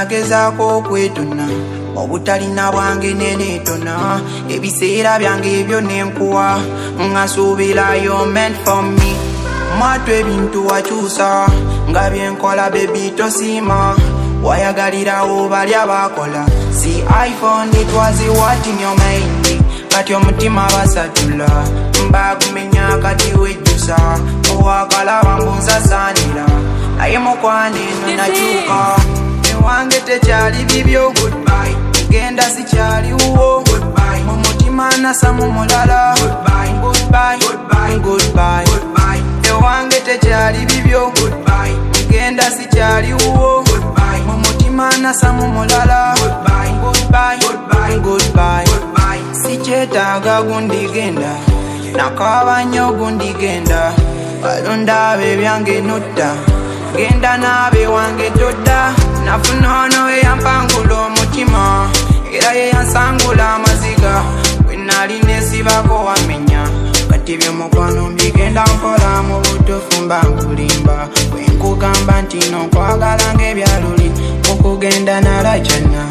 nagezaako okwetona obutalina bwange nenetona ebiseera byange ebyo nenkuwa ngasuubira you meant for me mwatu ebintu wakyusa nga byenkola baby tosiima wayagalirawo bali abakola si iPhone it was what in your mind kati omutima basatula mbagumenya kati wejjusa owakala wambunza sanira naye mukwano eno nakyuka ewange tekyali bibyo goodbye genda sikyaliwo goodbye mu mutima nasamu mulala goodbye goodbye goodbye goodbye goodbye ewange tekyali bibyo goodbye genda sikyaliwo goodbye mu mutima nasamu mulala goodbye goodbye goodbye goodbye goodbye sikyetaaga gundigenda nakaba nnyo gundigenda balonda bebyange nutta genda naabe wange todda nafuna ono eyampangula omutima era yeyansangula amaziga bwenali nesibako wamenya kati byomukwano mbigenda nkola mu butuufu mba nkulimba bwenkugamba nti nokwagala ng'ebyaluli okugenda nalajana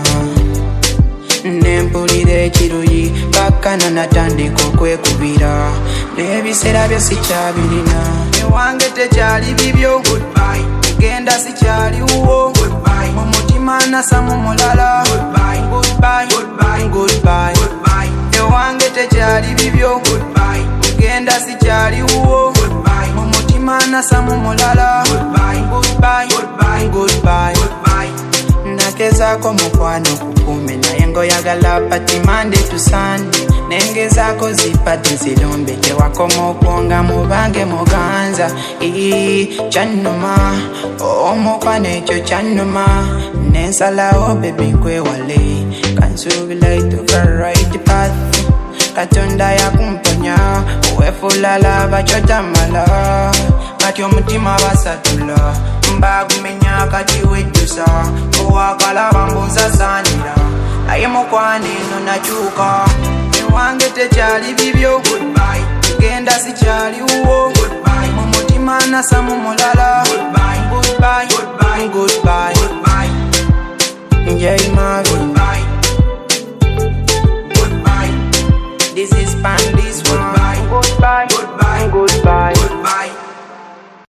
nempulira ekiruyi kakkana natandika okwekubira n'ebiseera byo sikyabirina ewange tekyali bibyo goodbye genda sikyaliwo goodbye mu mutima nasamu mulala goodbye goodbye goodbye goodbye goodbye ewange tekyali bibyo goodbye genda sikyaliwo goodbye mu mutima nasamu mulala goodbye goodbye goodbye goodbye goodbye nagezaako mukwano kukume naye ngoyagala pati Monday to Sunday nengezaako zipati nzirombe tewakoma okwonga mubange muganza kyannuma omukwano ekyo kyannuma nensalawo bebi nkwewale kansuubira ituka right path katonda yakumponya owefulala bakyotamala kati omutima basatula mbagumenya kati wejjusa owakala bambunza sanira naye mukwano eno nakyuka ewange tekyali bibyo goodbye genda sikyaliwo goodbye mu mutima nasamu mulala goodbye goodbye goodbye goodbye goodbye